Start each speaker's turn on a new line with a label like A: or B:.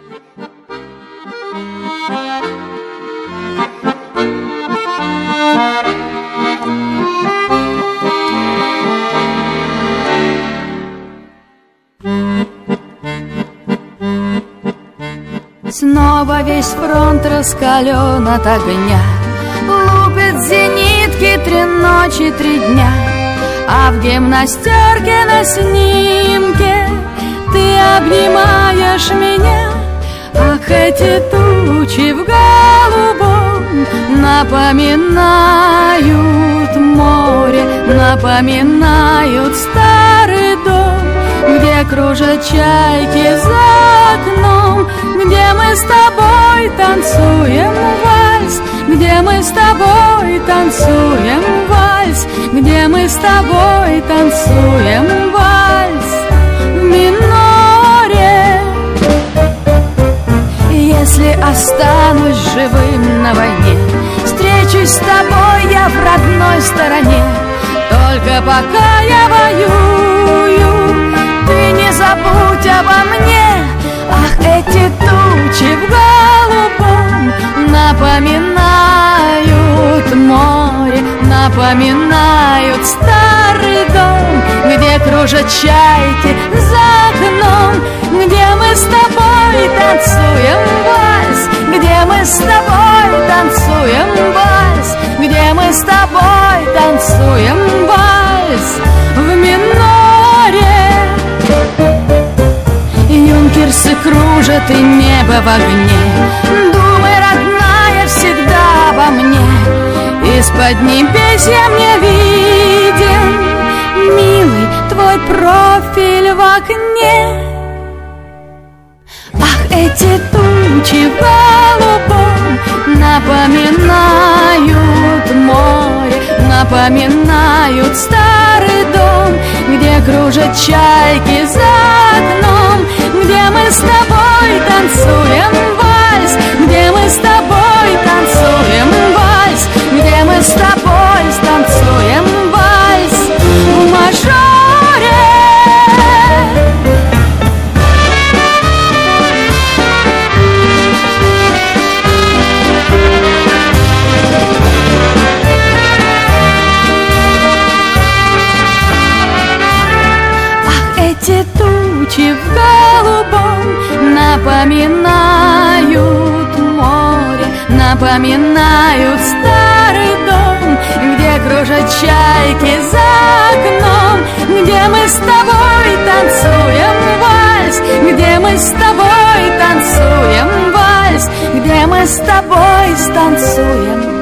A: Снова весь фронт раскален от огня, лупит зенитки 3 ночи, 3 дня. А в гимнастерке на снимке ты обнимаешь меня. Ах, эти тучи в голубом напоминают море, напоминают старый дом, где кружат чайки за окном, где мы с тобой танцуем вальс, где мы с тобой танцуем вальс, где мы с тобой танцуем вальс в миноре. Если останусь живым на войне, встречусь с тобой я в родной стороне. Только пока я воюю, ты не забудь обо мне. Ах, эти тучи в голубом напоминают море, напоминают старый дом, где кружат чайки за окном, где мы с тобой танцуем вальс, где мы с тобой танцуем вальс, где мы с тобой танцуем вальс в миноре. Юнкерсы кружат и небо в огне, думай, родная, всегда обо мне. Из-под небес я мне виден, милый, твой профиль в окне. Ах, эти тучи в голубом напоминают море, напоминают старый дом, где кружат чайки за окном, где мы с тобой танцуем вальс, где мы с тобой танцуем вальс, где мы с тобой танцуем вальс в мажоре. Тучи в голубом напоминают море, напоминают старый дом, где кружат чайки за окном, где мы с тобой танцуем вальс, где мы с тобой танцуем вальс, где мы с тобой танцуем